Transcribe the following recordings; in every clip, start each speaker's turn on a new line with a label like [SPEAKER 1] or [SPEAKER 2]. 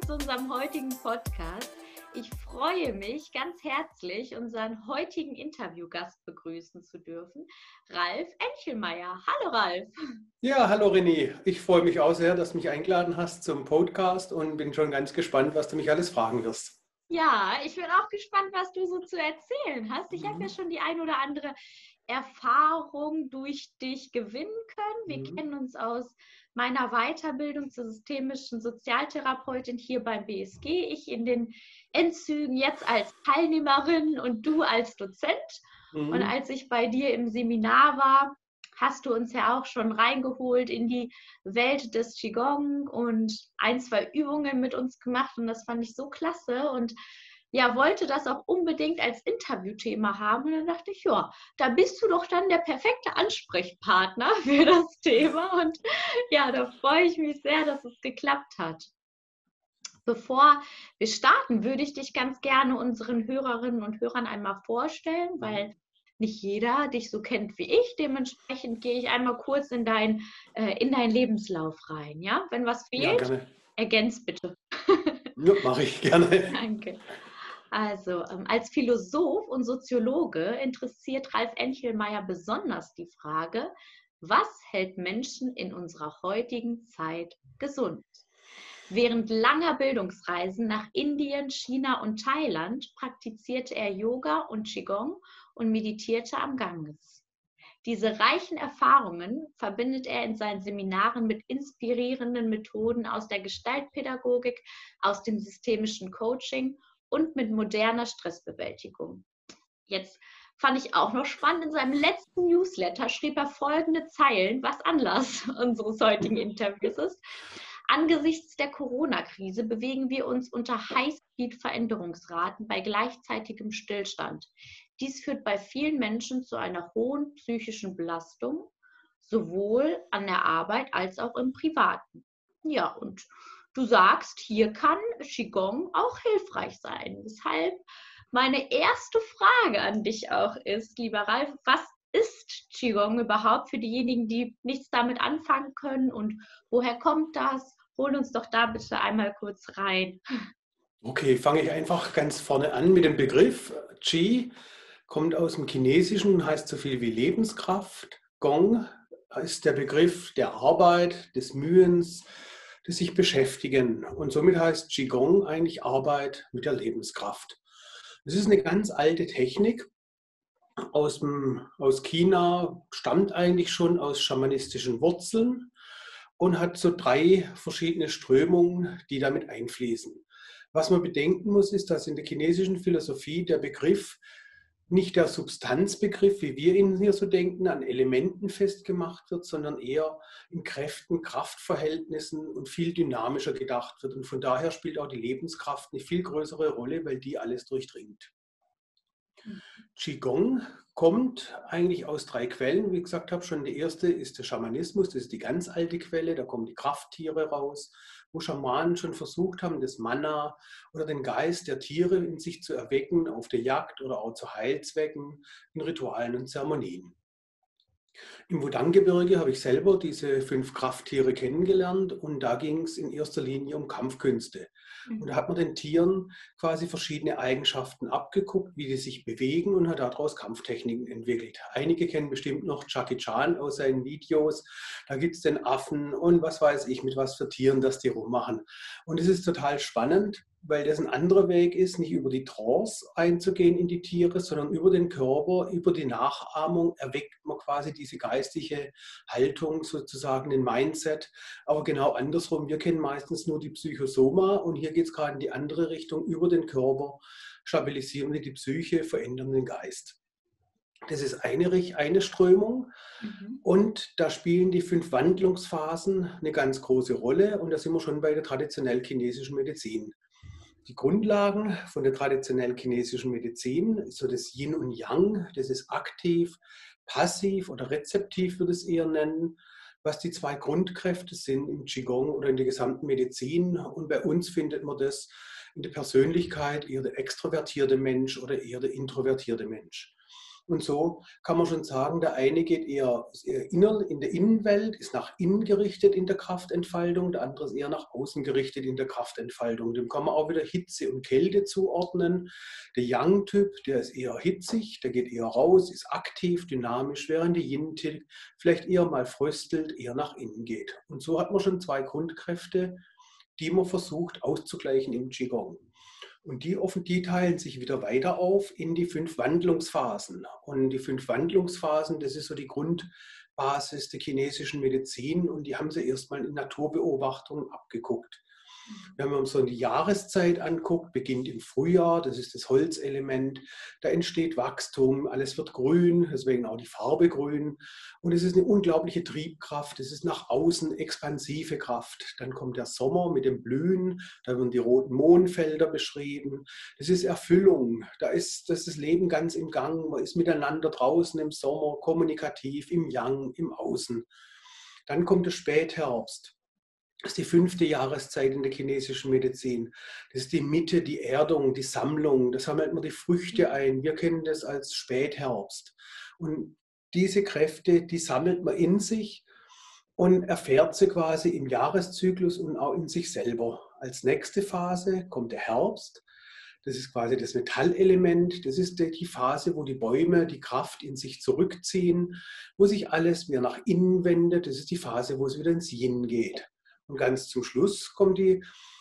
[SPEAKER 1] zu unserem heutigen Podcast. Ich freue mich ganz herzlich, unseren heutigen Interviewgast begrüßen zu dürfen, Ralf Enchelmeier. Hallo Ralf.
[SPEAKER 2] Ja, hallo René. Ich freue mich auch sehr, dass du mich eingeladen hast zum Podcast und bin schon ganz gespannt, was du mich alles fragen wirst.
[SPEAKER 1] Ja, ich bin auch gespannt, was du so zu erzählen hast. Ich habe ja schon die ein oder andere Erfahrung durch dich gewinnen können. Wir kennen uns aus meiner Weiterbildung zur systemischen Sozialtherapeutin hier beim BSG. Ich in den Endzügen jetzt als Teilnehmerin und du als Dozent. Und als ich bei dir im Seminar war, hast du uns ja auch schon reingeholt in die Welt des Qigong und ein, zwei Übungen mit uns gemacht. Und das fand ich so klasse. Und ja, wollte das auch unbedingt als Interviewthema haben. Und dann dachte ich, ja, da bist du doch dann der perfekte Ansprechpartner für das Thema. Und ja, da freue ich mich sehr, dass es geklappt hat. Bevor wir starten, würde ich dich ganz gerne unseren Hörerinnen und Hörern einmal vorstellen, weil nicht jeder dich so kennt wie ich. Dementsprechend gehe ich einmal kurz in deinen Lebenslauf rein. Ja? Wenn was fehlt,
[SPEAKER 2] Ja, gerne.
[SPEAKER 1] ergänz bitte.
[SPEAKER 2] Ja, mache ich gerne.
[SPEAKER 1] Danke. Also, als Philosoph und Soziologe interessiert Ralf Enchelmeier besonders die Frage, was hält Menschen in unserer heutigen Zeit gesund? Während langer Bildungsreisen nach Indien, China und Thailand praktizierte er Yoga und Qigong und meditierte am Ganges. Diese reichen Erfahrungen verbindet er in seinen Seminaren mit inspirierenden Methoden aus der Gestaltpädagogik, aus dem systemischen Coaching und mit moderner Stressbewältigung. Jetzt fand ich auch noch spannend, in seinem letzten Newsletter schrieb er folgende Zeilen, was Anlass unseres heutigen Interviews ist. Angesichts der Corona-Krise bewegen wir uns unter Highspeed-Veränderungsraten bei gleichzeitigem Stillstand. Dies führt bei vielen Menschen zu einer hohen psychischen Belastung, sowohl an der Arbeit als auch im Privaten. Ja, und du sagst, hier kann Qigong auch hilfreich sein. Deshalb meine erste Frage an dich auch ist, lieber Ralf, was ist Qigong überhaupt für diejenigen, die nichts damit anfangen können und woher kommt das? Hol uns doch da bitte einmal kurz rein.
[SPEAKER 2] Okay, fange ich einfach ganz vorne an mit dem Begriff. Qi kommt aus dem Chinesischen, heißt so viel wie Lebenskraft. Gong ist der Begriff der Arbeit, des Mühens, des sich Beschäftigen. Und somit heißt Qigong eigentlich Arbeit mit der Lebenskraft. Das ist eine ganz alte Technik aus China, stammt eigentlich schon aus schamanistischen Wurzeln und hat so 3 verschiedene Strömungen, die damit einfließen. Was man bedenken muss, ist, dass in der chinesischen Philosophie der Begriff nicht der Substanzbegriff, wie wir ihn hier so denken, an Elementen festgemacht wird, sondern eher in Kräften, Kraftverhältnissen und viel dynamischer gedacht wird. Und von daher spielt auch die Lebenskraft eine viel größere Rolle, weil die alles durchdringt. Qigong kommt eigentlich aus 3 Quellen. Wie gesagt habe, schon die erste ist der Schamanismus, das ist die ganz alte Quelle, da kommen die Krafttiere raus, wo Schamanen schon versucht haben, das Mana oder den Geist der Tiere in sich zu erwecken, auf der Jagd oder auch zu Heilzwecken, in Ritualen und Zeremonien. Im Wudang-Gebirge habe ich selber diese 5 Krafttiere kennengelernt und da ging es in erster Linie um Kampfkünste. Und da hat man den Tieren quasi verschiedene Eigenschaften abgeguckt, wie die sich bewegen und hat daraus Kampftechniken entwickelt. Einige kennen bestimmt noch Jackie Chan aus seinen Videos. Da gibt es den Affen und was weiß ich, mit was für Tieren das die rummachen. Und es ist total spannend, weil das ein anderer Weg ist, nicht über die Trance einzugehen in die Tiere, sondern über den Körper, über die Nachahmung erweckt man quasi diese geistige Haltung, sozusagen den Mindset. Aber genau andersrum, wir kennen meistens nur die Psychosoma und hier geht es gerade in die andere Richtung, über den Körper stabilisieren wir die Psyche, verändern den Geist. Das ist eine Strömung und da spielen die 5 Wandlungsphasen eine ganz große Rolle und da sind wir schon bei der traditionell chinesischen Medizin. Die Grundlagen von der traditionell chinesischen Medizin ist so das Yin und Yang, das ist aktiv, passiv oder rezeptiv würde ich es eher nennen, was die 2 Grundkräfte sind im Qigong oder in der gesamten Medizin. Und bei uns findet man das in der Persönlichkeit, eher der extrovertierte Mensch oder eher der introvertierte Mensch. Und so kann man schon sagen, der eine ist eher in der Innenwelt, ist nach innen gerichtet in der Kraftentfaltung, der andere ist eher nach außen gerichtet in der Kraftentfaltung. Dem kann man auch wieder Hitze und Kälte zuordnen. Der Yang-Typ, der ist eher hitzig, der geht eher raus, ist aktiv, dynamisch, während der Yin-Typ vielleicht eher mal fröstelt, eher nach innen geht. Und so hat man schon zwei Grundkräfte, die man versucht auszugleichen im Qigong. Und die teilen sich wieder weiter auf in die 5 Wandlungsphasen. Und die 5 Wandlungsphasen, das ist so die Grundbasis der chinesischen Medizin. Und die haben sie erstmal in Naturbeobachtung abgeguckt. Wenn man so die Jahreszeit anguckt, beginnt im Frühjahr, das ist das Holzelement, da entsteht Wachstum, alles wird grün, deswegen auch die Farbe grün. Und es ist eine unglaubliche Triebkraft, es ist nach außen expansive Kraft. Dann kommt der Sommer mit dem Blühen, da werden die roten Mohnfelder beschrieben. Das ist Erfüllung, das ist das Leben ganz im Gang, man ist miteinander draußen im Sommer, kommunikativ, im Yang, im Außen. Dann kommt der Spätherbst. Das ist die 5. Jahreszeit in der chinesischen Medizin. Das ist die Mitte, die Erdung, die Sammlung. Da sammelt man die Früchte ein. Wir kennen das als Spätherbst. Und diese Kräfte, die sammelt man in sich und erfährt sie quasi im Jahreszyklus und auch in sich selber. Als nächste Phase kommt der Herbst. Das ist quasi das Metallelement. Das ist die Phase, wo die Bäume die Kraft in sich zurückziehen, wo sich alles mehr nach innen wendet. Das ist die Phase, wo es wieder ins Yin geht. Und ganz zum Schluss kommt die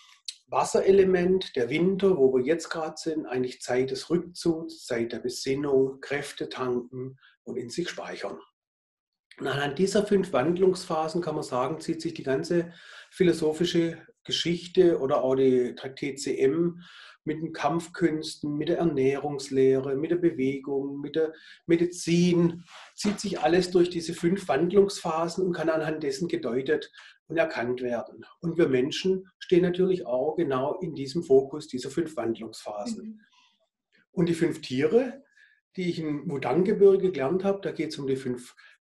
[SPEAKER 2] Wasserelement, der Winter, wo wir jetzt gerade sind, eigentlich Zeit des Rückzugs, Zeit der Besinnung, Kräfte tanken und in sich speichern. Und anhand dieser 5 Wandlungsphasen kann man sagen, zieht sich die ganze philosophische Geschichte oder auch die TCM mit den Kampfkünsten, mit der Ernährungslehre, mit der Bewegung, mit der Medizin, zieht sich alles durch diese 5 Wandlungsphasen und kann anhand dessen gedeutet und erkannt werden. Und wir Menschen stehen natürlich auch genau in diesem Fokus dieser 5 Wandlungsphasen. Und die 5 Tiere, die ich im Wudang-Gebirge gelernt habe, da geht es um die 5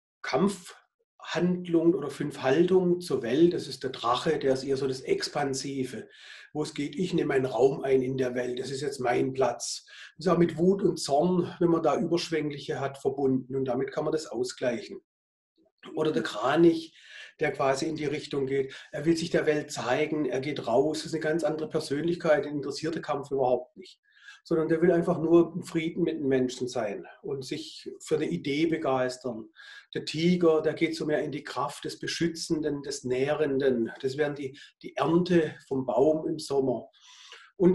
[SPEAKER 2] Kampfhandlungen oder 5 Haltungen zur Welt. Das ist der Drache, der ist eher so das Expansive, wo es geht, ich nehme einen Raum ein in der Welt, das ist jetzt mein Platz. Das ist auch mit Wut und Zorn, wenn man da Überschwängliche hat, verbunden und damit kann man das ausgleichen. Oder der Kranich, der quasi in die Richtung geht, er will sich der Welt zeigen, er geht raus, das ist eine ganz andere Persönlichkeit, den interessiert der Kampf überhaupt nicht. Sondern der will einfach nur im Frieden mit den Menschen sein und sich für eine Idee begeistern. Der Tiger, der geht so mehr in die Kraft des Beschützenden, des Nährenden. Das wären die Ernte vom Baum im Sommer. Und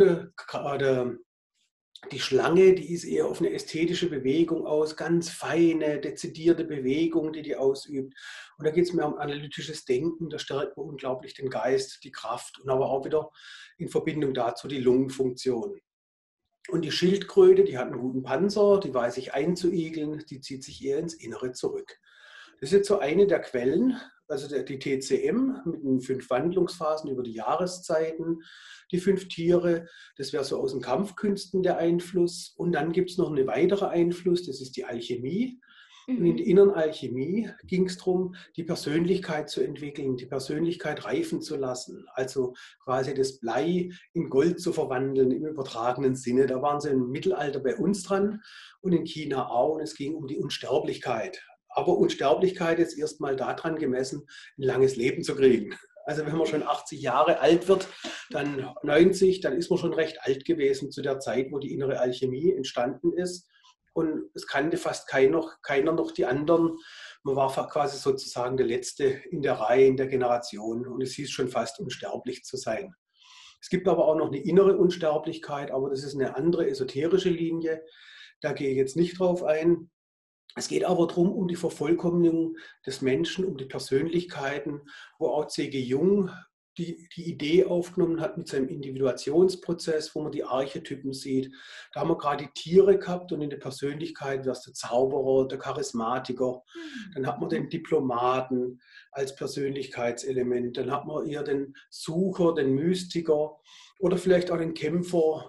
[SPEAKER 2] die Schlange, die ist eher auf eine ästhetische Bewegung aus, ganz feine, dezidierte Bewegung, die ausübt. Und da geht es mehr um analytisches Denken, da stärkt man unglaublich den Geist, die Kraft und aber auch wieder in Verbindung dazu die Lungenfunktion. Und die Schildkröte, die hat einen guten Panzer, die weiß sich einzuigeln, die zieht sich eher ins Innere zurück. Das ist jetzt so eine der Quellen, also die TCM mit den 5 Wandlungsphasen über die Jahreszeiten, die 5 Tiere, das wäre so aus den Kampfkünsten der Einfluss. Und dann gibt es noch einen weiteren Einfluss, das ist die Alchemie. Und in der inneren Alchemie ging es darum, die Persönlichkeit zu entwickeln, die Persönlichkeit reifen zu lassen. Also quasi das Blei in Gold zu verwandeln im übertragenen Sinne. Da waren sie im Mittelalter bei uns dran und in China auch. Und es ging um die Unsterblichkeit. Aber Unsterblichkeit ist erstmal daran gemessen, ein langes Leben zu kriegen. Also wenn man schon 80 Jahre alt wird, dann 90, dann ist man schon recht alt gewesen zu der Zeit, wo die innere Alchemie entstanden ist. Und es kannte fast keiner noch die anderen. Man war quasi sozusagen der Letzte in der Reihe, in der Generation. Und es hieß schon fast, unsterblich zu sein. Es gibt aber auch noch eine innere Unsterblichkeit, aber das ist eine andere esoterische Linie. Da gehe ich jetzt nicht drauf ein. Es geht aber darum, um die Vervollkommnung des Menschen, um die Persönlichkeiten, wo auch C.G. Jung die Idee aufgenommen hat mit seinem Individuationsprozess, wo man die Archetypen sieht. Da haben wir gerade die Tiere gehabt und in der Persönlichkeit wäre es der Zauberer, der Charismatiker. Dann hat man den Diplomaten als Persönlichkeitselement. Dann hat man eher den Sucher, den Mystiker oder vielleicht auch den Kämpfer,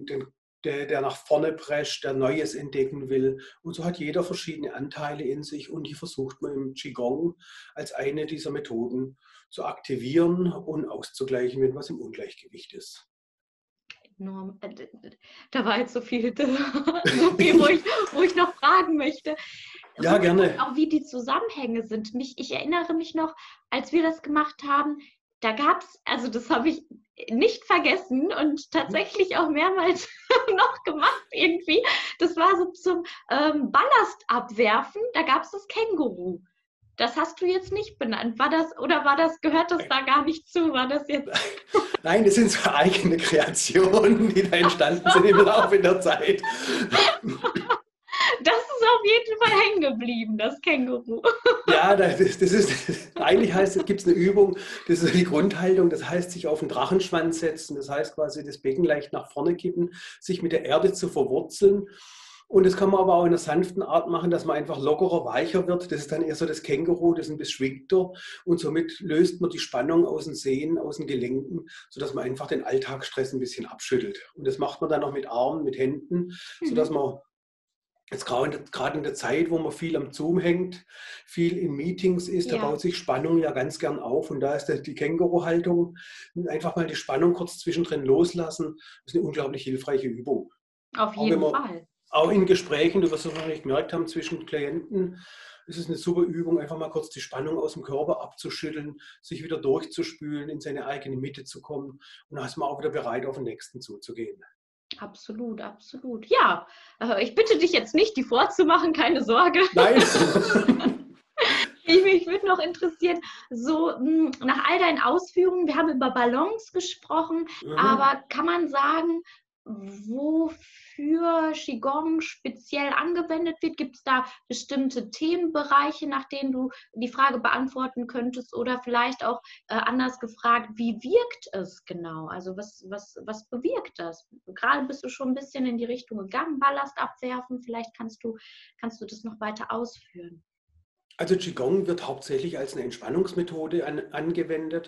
[SPEAKER 2] der nach vorne prescht, der Neues entdecken will. Und so hat jeder verschiedene Anteile in sich und die versucht man im Qigong als eine dieser Methoden zu aktivieren und auszugleichen, wenn was im Ungleichgewicht ist.
[SPEAKER 1] Da war jetzt so viel, wo ich noch fragen möchte.
[SPEAKER 2] Ja, gerne.
[SPEAKER 1] Auch wie die Zusammenhänge sind. Ich erinnere mich noch, als wir das gemacht haben, da gab es, also das habe ich nicht vergessen und tatsächlich auch mehrmals noch gemacht irgendwie. Das war so zum Ballast abwerfen, da gab es das Känguru. Das hast du jetzt nicht benannt. Gehört das da gar nicht zu? War das jetzt?
[SPEAKER 2] Nein, das sind so eigene Kreationen, die da entstanden sind im Laufe der Zeit.
[SPEAKER 1] Das ist auf jeden Fall hängen geblieben, das Känguru.
[SPEAKER 2] Ja, eigentlich gibt es eine Übung, das ist die Grundhaltung, das heißt sich auf den Drachenschwanz setzen, das heißt quasi das Becken leicht nach vorne kippen, sich mit der Erde zu verwurzeln. Und das kann man aber auch in einer sanften Art machen, dass man einfach lockerer, weicher wird. Das ist dann eher so das Känguru, das ist ein bisschen beschwingter. Und somit löst man die Spannung aus den Sehnen, aus den Gelenken, sodass man einfach den Alltagsstress ein bisschen abschüttelt. Und das macht man dann noch mit Armen, mit Händen, sodass man jetzt gerade in der Zeit, wo man viel am Zoom hängt, viel in Meetings ist, da baut sich Spannung ja ganz gern auf. Und da ist die Känguru-Haltung, einfach mal die Spannung kurz zwischendrin loslassen, das ist eine unglaublich hilfreiche Übung.
[SPEAKER 1] Auf jeden Fall.
[SPEAKER 2] Auch in Gesprächen, du wirst es wahrscheinlich gemerkt haben, zwischen Klienten, ist es eine super Übung, einfach mal kurz die Spannung aus dem Körper abzuschütteln, sich wieder durchzuspülen, in seine eigene Mitte zu kommen. Und dann ist man auch wieder bereit, auf den nächsten zuzugehen.
[SPEAKER 1] Absolut, absolut. Ja, ich bitte dich jetzt nicht, die vorzumachen, keine Sorge.
[SPEAKER 2] Nein.
[SPEAKER 1] Mich würde noch interessieren, so nach all deinen Ausführungen, wir haben über Balance gesprochen, aber kann man sagen, wofür Qigong speziell angewendet wird? Gibt es da bestimmte Themenbereiche, nach denen du die Frage beantworten könntest? Oder vielleicht auch anders gefragt, wie wirkt es genau? Also was bewirkt das? Gerade bist du schon ein bisschen in die Richtung gegangen, Ballast abwerfen. Vielleicht kannst du das noch weiter ausführen.
[SPEAKER 2] Also Qigong wird hauptsächlich als eine Entspannungsmethode angewendet.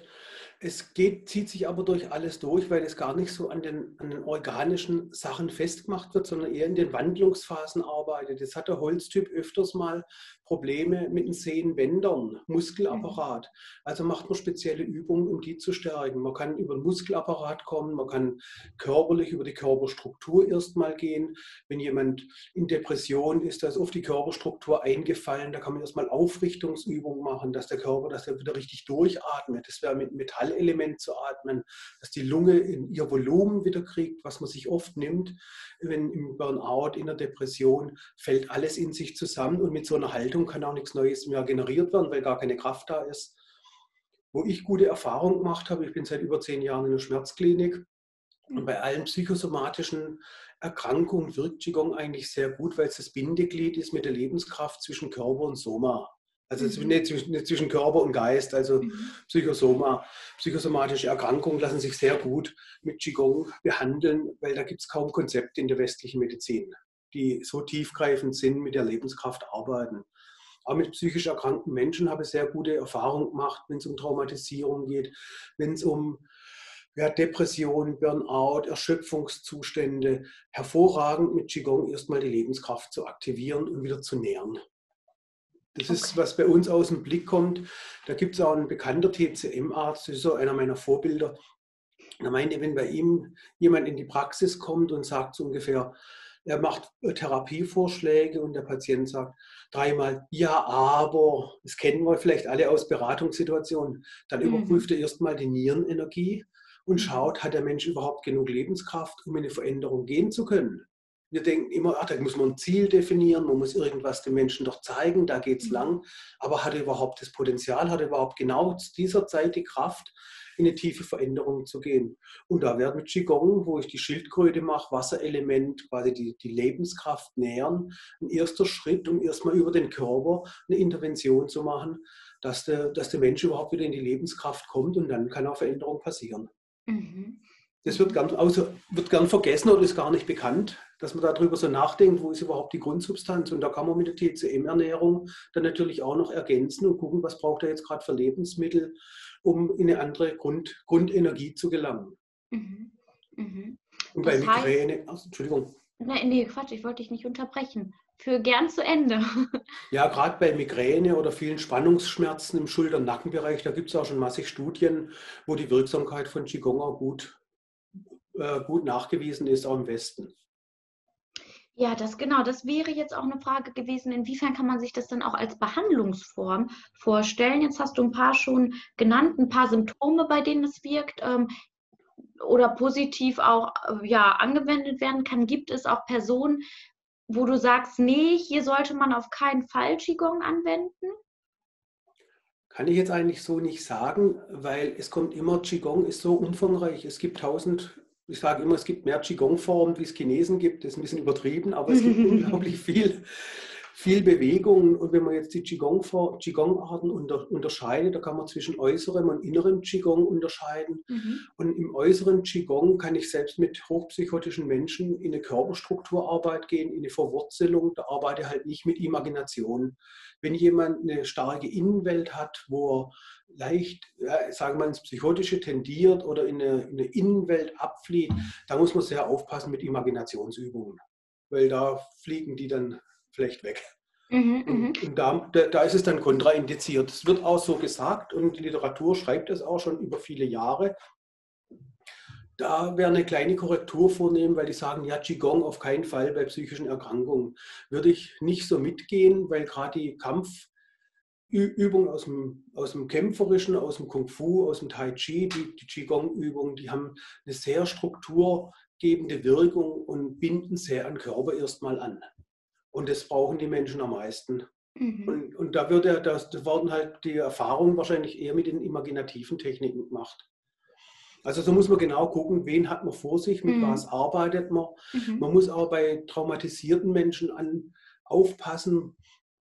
[SPEAKER 2] Zieht sich aber durch alles durch, weil es gar nicht so an den organischen Sachen festgemacht wird, sondern eher in den Wandlungsphasen arbeitet. Jetzt hat der Holztyp öfters mal Probleme mit den Sehnenbändern, Muskelapparat. Also macht man spezielle Übungen, um die zu stärken. Man kann über den Muskelapparat kommen, man kann körperlich über die Körperstruktur erstmal gehen. Wenn jemand in Depression ist, da ist oft die Körperstruktur eingefallen, da kann man erstmal Aufrichtungsübungen machen, dass der Körper, dass er wieder richtig durchatmet. Das wäre mit Metallelement zu atmen, dass die Lunge in ihr Volumen wieder kriegt, was man sich oft nimmt. Wenn im Burnout, in der Depression, fällt alles in sich zusammen und mit so einer Haltung kann auch nichts Neues mehr generiert werden, weil gar keine Kraft da ist. Wo ich gute Erfahrungen gemacht habe, ich bin seit über 10 Jahren in der Schmerzklinik und bei allen psychosomatischen Erkrankungen wirkt Qigong eigentlich sehr gut, weil es das Bindeglied ist mit der Lebenskraft zwischen Körper und Soma. Also nicht zwischen Körper und Geist, also psychosomatische Erkrankungen lassen sich sehr gut mit Qigong behandeln, weil da gibt es kaum Konzepte in der westlichen Medizin, die so tiefgreifend sind, mit der Lebenskraft arbeiten. Auch mit psychisch erkrankten Menschen habe ich sehr gute Erfahrungen gemacht, wenn es um Traumatisierung geht, wenn es um Depression, Burnout, Erschöpfungszustände. Hervorragend mit Qigong erstmal die Lebenskraft zu aktivieren und wieder zu nähren. Das ist, was bei uns aus dem Blick kommt. Da gibt es auch einen bekannten TCM-Arzt, das ist so einer meiner Vorbilder. Er meinte, wenn bei ihm jemand in die Praxis kommt und sagt so ungefähr, er macht Therapievorschläge und der Patient sagt 3-mal, ja, aber, das kennen wir vielleicht alle aus Beratungssituationen, dann überprüft er erstmal die Nierenenergie und schaut, hat der Mensch überhaupt genug Lebenskraft, um in eine Veränderung gehen zu können. Wir denken immer, da muss man ein Ziel definieren, man muss irgendwas dem Menschen doch zeigen, da geht es lang. Aber hat er überhaupt das Potenzial, hat er überhaupt genau zu dieser Zeit die Kraft, in eine tiefe Veränderung zu gehen? Und da wird mit Qigong, wo ich die Schildkröte mache, Wasserelement, quasi die Lebenskraft nähern, ein erster Schritt, um erstmal über den Körper eine Intervention zu machen, dass der Mensch überhaupt wieder in die Lebenskraft kommt und dann kann auch Veränderung passieren. Das wird gern vergessen oder ist gar nicht bekannt, dass man darüber so nachdenkt, wo ist überhaupt die Grundsubstanz. Und da kann man mit der TCM-Ernährung dann natürlich auch noch ergänzen und gucken, was braucht er jetzt gerade für Lebensmittel, um in eine andere Grundenergie zu gelangen. Und bei Migräne, Entschuldigung.
[SPEAKER 1] Nee, Quatsch, ich wollte dich nicht unterbrechen. Für gern zu Ende.
[SPEAKER 2] Ja, gerade bei Migräne oder vielen Spannungsschmerzen im Schulter- und Nackenbereich, da gibt es auch schon massig Studien, wo die Wirksamkeit von Qigong auch gut gut nachgewiesen ist, auch im Westen.
[SPEAKER 1] Ja, das wäre jetzt auch eine Frage gewesen, inwiefern kann man sich das dann auch als Behandlungsform vorstellen? Jetzt hast du ein paar schon genannt, ein paar Symptome, bei denen es wirkt, oder positiv auch, ja, angewendet werden kann. Gibt es auch Personen, wo du sagst: „Nee, hier sollte man auf keinen Fall Qigong anwenden?“
[SPEAKER 2] Kann ich jetzt eigentlich so nicht sagen, weil es kommt immer, Qigong ist so umfangreich. Es gibt tausend, ich sage immer, es gibt mehr Qigong-Formen, wie es Chinesen gibt. Das ist ein bisschen übertrieben, aber es gibt unglaublich viel Bewegung. Und wenn man jetzt die Qigong-Arten unterscheidet, da kann man zwischen äußerem und innerem Qigong unterscheiden.
[SPEAKER 1] Mhm.
[SPEAKER 2] Und im äußeren Qigong kann ich selbst mit hochpsychotischen Menschen in eine Körperstrukturarbeit gehen, in eine Verwurzelung. Da arbeite ich halt nicht mit Imagination. Wenn jemand eine starke Innenwelt hat, wo er leicht, ja, sagen wir mal, ins Psychotische tendiert oder in eine Innenwelt abflieht, da muss man sehr aufpassen mit Imaginationsübungen, weil da fliegen die dann vielleicht weg.
[SPEAKER 1] Mhm, mhm.
[SPEAKER 2] Und da ist es dann kontraindiziert. Es wird auch so gesagt und die Literatur schreibt es auch schon über viele Jahre. Da wäre eine kleine Korrektur vornehmen, weil die sagen, ja, Qigong auf keinen Fall bei psychischen Erkrankungen. Würde ich nicht so mitgehen, weil gerade die Kampfübungen aus dem Kämpferischen, aus dem Kung Fu, aus dem Tai Chi, die Qigong-Übungen, die haben eine sehr strukturgebende Wirkung und binden sehr an den Körper erstmal an. Und das brauchen die Menschen am meisten.
[SPEAKER 1] Mhm.
[SPEAKER 2] Und da wird das werden halt die Erfahrungen wahrscheinlich eher mit den imaginativen Techniken gemacht. Also so muss man genau gucken, wen hat man vor sich, mit was
[SPEAKER 1] Mhm.
[SPEAKER 2] arbeitet man.
[SPEAKER 1] Mhm.
[SPEAKER 2] Man muss auch bei traumatisierten Menschen aufpassen,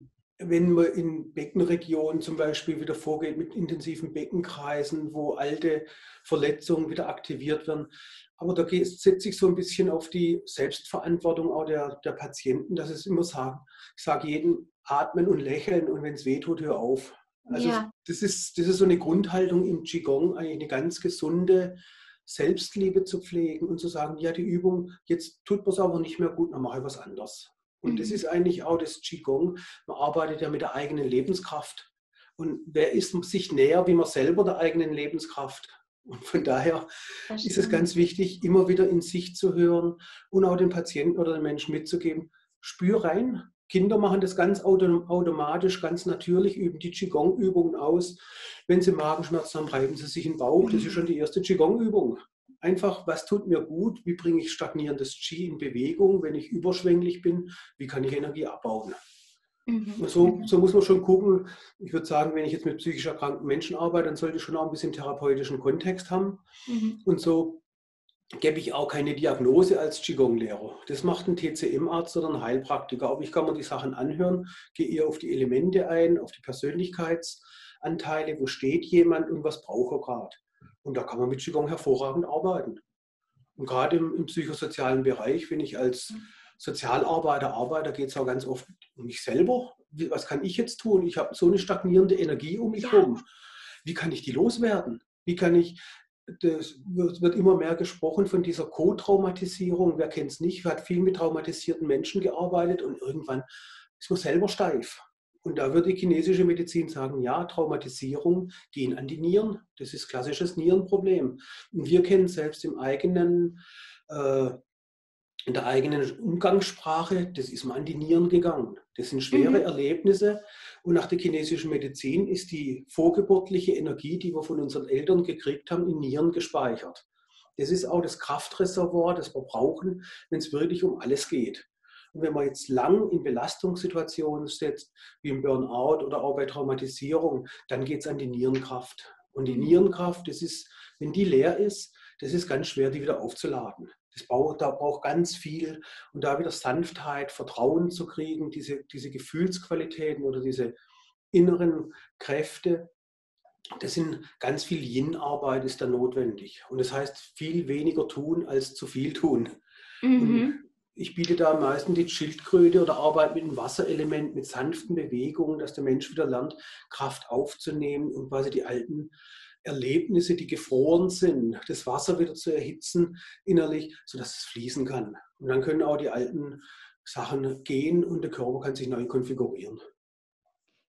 [SPEAKER 2] wenn man in Beckenregionen zum Beispiel wieder vorgeht mit intensiven Beckenkreisen, wo alte Verletzungen wieder aktiviert werden. Aber da setzt sich so ein bisschen auf die Selbstverantwortung auch der Patienten, dass es immer sagen, ich sage jedem, atmen und lächeln und wenn es weh tut, hör auf. Also
[SPEAKER 1] Ja.
[SPEAKER 2] das ist so eine Grundhaltung im Qigong, eigentlich eine ganz gesunde Selbstliebe zu pflegen und zu sagen, ja, die Übung, jetzt tut mir es aber nicht mehr gut, dann mache ich was anderes. Und das
[SPEAKER 1] Mhm.
[SPEAKER 2] ist eigentlich auch das Qigong. Man arbeitet ja mit der eigenen Lebenskraft. Und wer ist sich näher wie man selber der eigenen Lebenskraft? Und von daher
[SPEAKER 1] Das
[SPEAKER 2] ist es
[SPEAKER 1] stimmt.
[SPEAKER 2] ganz wichtig, immer wieder in sich zu hören und auch den Patienten oder den Menschen mitzugeben, spür rein. Kinder machen das ganz automatisch, ganz natürlich, üben die Qigong-Übungen aus. Wenn sie Magenschmerzen haben, reiben sie sich in den Bauch. Das ist schon die erste Qigong-Übung. Einfach, was tut mir gut? Wie bringe ich stagnierendes Qi in Bewegung? Wenn ich überschwänglich bin, wie kann ich Energie abbauen?
[SPEAKER 1] Mhm.
[SPEAKER 2] Und so,
[SPEAKER 1] Mhm.
[SPEAKER 2] so muss man schon gucken. Ich würde sagen, wenn ich jetzt mit psychisch erkrankten Menschen arbeite, dann sollte ich schon auch ein bisschen therapeutischen Kontext haben.
[SPEAKER 1] Mhm.
[SPEAKER 2] Und so gebe ich auch keine Diagnose als Qigong-Lehrer. Das macht ein TCM-Arzt oder ein Heilpraktiker. Aber ich kann mir die Sachen anhören, gehe eher auf die Elemente ein, auf die Persönlichkeitsanteile, wo steht jemand und was braucht er gerade. Und da kann man mit Qigong hervorragend arbeiten. Und gerade im psychosozialen Bereich, wenn ich als Sozialarbeiter arbeite, geht es auch ganz oft um mich selber. Was kann ich jetzt tun? Ich habe so eine stagnierende Energie um mich
[SPEAKER 1] Ja.
[SPEAKER 2] herum. Wie kann ich die loswerden? Wie kann ich, das wird immer mehr gesprochen von dieser Co-Traumatisierung. Wer kennt es nicht? Wer hat viel mit traumatisierten Menschen gearbeitet und irgendwann ist man selber steif. Und da würde die chinesische Medizin sagen, ja, Traumatisierung gehen an die Nieren. Das ist klassisches Nierenproblem. Und wir kennen selbst äh, in der eigenen Umgangssprache, das ist mal an die Nieren gegangen. Das sind schwere
[SPEAKER 1] Mhm.
[SPEAKER 2] Erlebnisse. Und nach der chinesischen Medizin ist die vorgeburtliche Energie, die wir von unseren Eltern gekriegt haben, in Nieren gespeichert. Das ist auch das Kraftreservoir, das wir brauchen, wenn es wirklich um alles geht. Und wenn man jetzt lang in Belastungssituationen sitzt, wie im Burnout oder auch bei Traumatisierung, dann geht es an die Nierenkraft. Und die
[SPEAKER 1] Mhm.
[SPEAKER 2] Nierenkraft, wenn die leer ist, das ist ganz schwer, die wieder aufzuladen. Da braucht ganz viel und da wieder Sanftheit, Vertrauen zu kriegen, diese Gefühlsqualitäten oder diese inneren Kräfte, das sind ganz viel Yin-Arbeit ist da notwendig. Und das heißt, viel weniger tun als zu viel tun. Und
[SPEAKER 1] Mhm.
[SPEAKER 2] ich biete da meistens die Schildkröte oder arbeite mit einem Wasserelement, mit sanften Bewegungen, dass der Mensch wieder lernt, Kraft aufzunehmen und quasi die alten Erlebnisse, die gefroren sind, das Wasser wieder zu erhitzen innerlich, sodass es fließen kann. Und dann können auch die alten Sachen gehen und der Körper kann sich neu konfigurieren.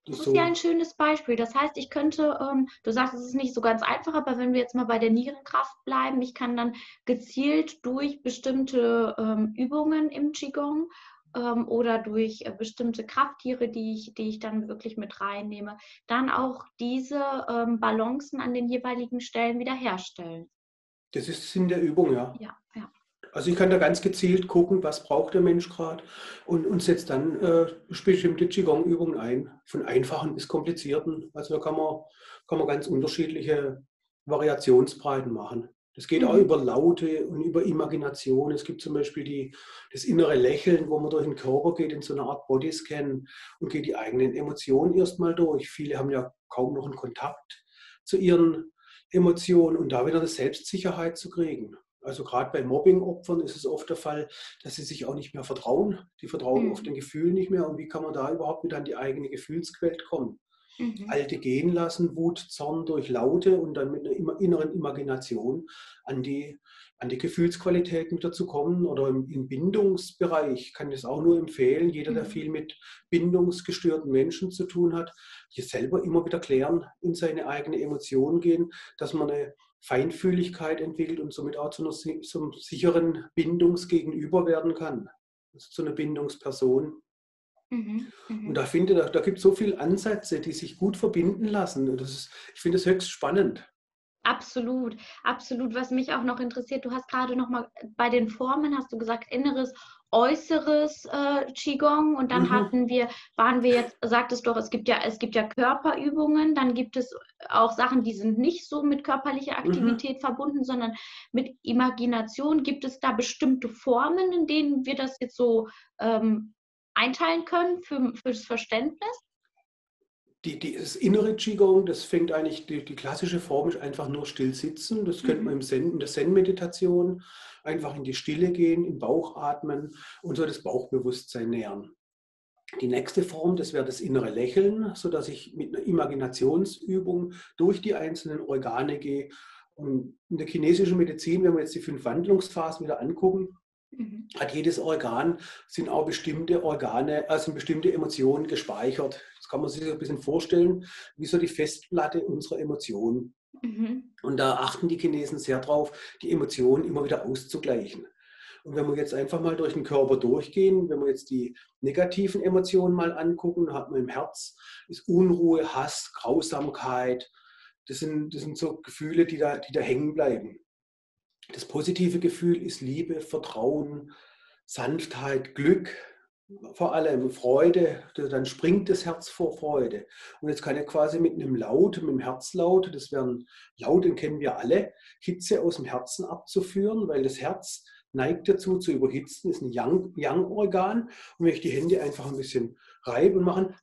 [SPEAKER 2] Das
[SPEAKER 1] Das
[SPEAKER 2] ist
[SPEAKER 1] ist ja ein
[SPEAKER 2] so.
[SPEAKER 1] schönes Beispiel. Das heißt, ich könnte, du sagst, es ist nicht so ganz einfach, aber wenn wir jetzt mal bei der Nierenkraft bleiben, ich kann dann gezielt durch bestimmte Übungen im Qigong oder durch bestimmte Krafttiere, die ich dann wirklich mit reinnehme, dann auch diese Balancen an den jeweiligen Stellen wiederherstellen.
[SPEAKER 2] Das ist Sinn der Übung, ja.
[SPEAKER 1] Ja, ja.
[SPEAKER 2] Also ich kann da ganz gezielt gucken, was braucht der Mensch gerade und setze dann bestimmte Qigong-Übungen ein, von einfachen bis komplizierten. Also da kann man ganz unterschiedliche Variationsbreiten machen. Das geht auch
[SPEAKER 1] Mhm.
[SPEAKER 2] über Laute und über Imagination. Es gibt zum Beispiel das innere Lächeln, wo man durch den Körper geht, in so eine Art Bodyscan und geht die eigenen Emotionen erstmal durch. Viele haben ja kaum noch einen Kontakt zu ihren Emotionen und da wieder eine Selbstsicherheit zu kriegen. Also gerade bei Mobbing-Opfern ist es oft der Fall, dass sie sich auch nicht mehr vertrauen. Die vertrauen oft
[SPEAKER 1] Mhm.
[SPEAKER 2] den Gefühlen nicht mehr. Und wie kann man da überhaupt wieder an die eigene Gefühlswelt kommen?
[SPEAKER 1] Mhm.
[SPEAKER 2] Alte gehen lassen, Wut, Zorn durch Laute und dann mit einer inneren Imagination an die Gefühlsqualität wieder zu kommen. Oder im Bindungsbereich kann ich es auch nur empfehlen. Jeder, der
[SPEAKER 1] Mhm.
[SPEAKER 2] viel mit bindungsgestörten Menschen zu tun hat, hier selber immer wieder klären, in seine eigene Emotion gehen, dass man eine Feinfühligkeit entwickelt und somit auch zum sicheren Bindungsgegenüber werden kann. Also zu einer Bindungsperson.
[SPEAKER 1] Mhm.
[SPEAKER 2] Und
[SPEAKER 1] Mhm.
[SPEAKER 2] da gibt es so viele Ansätze, die sich gut verbinden lassen. Und ich finde das höchst spannend.
[SPEAKER 1] Absolut, absolut. Was mich auch noch interessiert, du hast gerade noch mal bei den Formen, hast du gesagt, inneres, äußeres Qigong und dann
[SPEAKER 2] Mhm,
[SPEAKER 1] waren wir jetzt, sagtest doch, es gibt ja Körperübungen, dann gibt es auch Sachen, die sind nicht so mit körperlicher
[SPEAKER 2] mhm.
[SPEAKER 1] Aktivität verbunden, sondern mit Imagination. Gibt es da bestimmte Formen, in denen wir das jetzt so einteilen können fürs Verständnis?
[SPEAKER 2] Das innere Qigong, das fängt eigentlich, die klassische Form ist einfach nur still sitzen. Das könnte man
[SPEAKER 1] Mhm.
[SPEAKER 2] In der Zen-Meditation einfach in die Stille gehen, im Bauch atmen und so das Bauchbewusstsein nähern. Die nächste Form, das wäre das innere Lächeln, sodass ich mit einer Imaginationsübung durch die einzelnen Organe gehe. Und in der chinesischen Medizin, wenn wir jetzt die 5 Wandlungsphasen wieder angucken,
[SPEAKER 1] Mhm.
[SPEAKER 2] hat jedes Organ, sind auch bestimmte Organe, also bestimmte Emotionen gespeichert. Das kann man sich so ein bisschen vorstellen, wie so die Festplatte unserer Emotionen.
[SPEAKER 1] Mhm.
[SPEAKER 2] Und da achten die Chinesen sehr drauf, die Emotionen immer wieder auszugleichen. Und wenn wir jetzt einfach mal durch den Körper durchgehen, wenn wir jetzt die negativen Emotionen mal angucken, hat man im Herz ist Unruhe, Hass, Grausamkeit. Das sind so Gefühle, die da hängen bleiben. Das positive Gefühl ist Liebe, Vertrauen, Sanftheit, Glück, vor allem Freude. Dann springt das Herz vor Freude. Und jetzt kann ich quasi mit einem Laut, mit dem Herzlaut, das wäre ein Laut, den kennen wir alle, Hitze aus dem Herzen abzuführen, weil das Herz neigt dazu zu überhitzen, ist ein Yang-Organ. Und wenn ich die Hände einfach ein bisschen reibe und machen,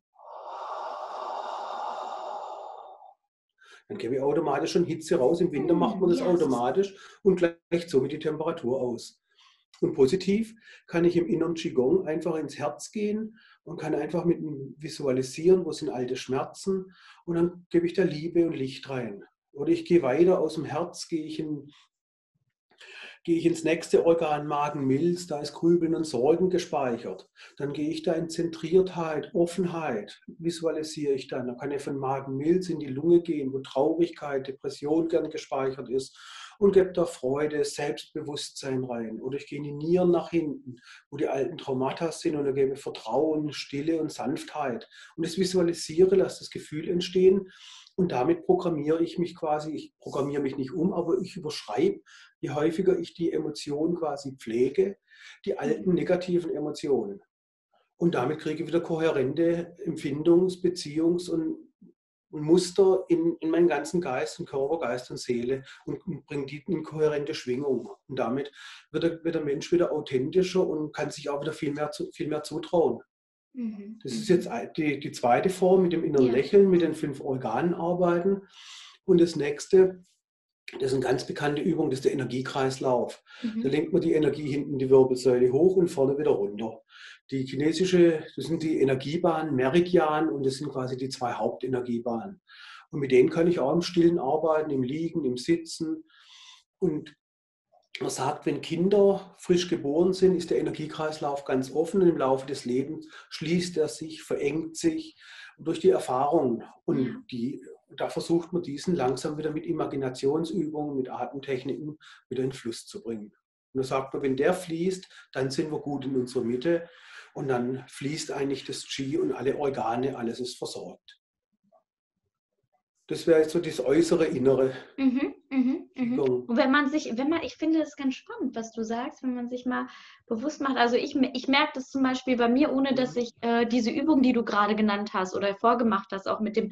[SPEAKER 2] dann gebe ich automatisch schon Hitze raus. Im Winter macht man das
[SPEAKER 1] Ja, es ist.
[SPEAKER 2] automatisch und gleicht somit die Temperatur aus. Und positiv kann ich im inneren Qigong einfach ins Herz gehen und kann einfach mit dem Visualisieren, wo sind alte Schmerzen, und dann gebe ich da Liebe und Licht rein. Oder ich gehe weiter aus dem Herz, gehe ich ins nächste Organ, Magen-Milz, da ist Grübeln und Sorgen gespeichert. Dann gehe ich da in Zentriertheit, Offenheit, visualisiere ich dann. Da kann ich von Magen-Milz in die Lunge gehen, wo Traurigkeit, Depression gern gespeichert ist, und gebe da Freude, Selbstbewusstsein rein. Oder ich gehe in die Nieren nach hinten, wo die alten Traumata sind, und da gebe ich Vertrauen, Stille und Sanftheit. Und das visualisiere, lasse das Gefühl entstehen. Und damit programmiere ich mich quasi, ich programmiere mich nicht um, aber ich überschreibe, je häufiger ich die Emotionen quasi pflege, die alten
[SPEAKER 1] Mhm.
[SPEAKER 2] negativen Emotionen. Und damit kriege ich wieder kohärente und Muster in meinen ganzen Geist und Körper, Geist und Seele und bringe die in kohärente Schwingung. Und damit wird der Mensch wieder authentischer und kann sich auch wieder viel mehr zutrauen.
[SPEAKER 1] Mhm.
[SPEAKER 2] Das ist jetzt
[SPEAKER 1] Mhm.
[SPEAKER 2] die zweite Form mit dem inneren
[SPEAKER 1] Ja.
[SPEAKER 2] Lächeln, mit den 5 Organen arbeiten. Und das nächste, das ist eine ganz bekannte Übung, das ist der Energiekreislauf. Da
[SPEAKER 1] Mhm.
[SPEAKER 2] lenkt man die Energie hinten die Wirbelsäule hoch und vorne wieder runter. Das sind die Energiebahnen, Meridian, und das sind quasi die 2 Hauptenergiebahnen. Und mit denen kann ich auch im Stillen arbeiten, im Liegen, im Sitzen. Und Man sagt, wenn Kinder frisch geboren sind, ist der Energiekreislauf ganz offen und im Laufe des Lebens schließt er sich, verengt sich durch die Erfahrungen.
[SPEAKER 1] Ja.
[SPEAKER 2] Da versucht man diesen langsam wieder mit Imaginationsübungen, mit Atemtechniken wieder in Fluss zu bringen. Und da sagt man, wenn der fließt, dann sind wir gut in unserer Mitte und dann fließt eigentlich das Qi und alle Organe, alles ist versorgt. Das wäre jetzt so das äußere Innere.
[SPEAKER 1] Mhm, mhm, mhm.
[SPEAKER 2] Qigong.
[SPEAKER 1] Und ich finde das ganz spannend, was du sagst, wenn man sich mal bewusst macht. Also ich merke das zum Beispiel bei mir, ohne dass ich diese Übung, die du gerade genannt hast oder vorgemacht hast, auch mit dem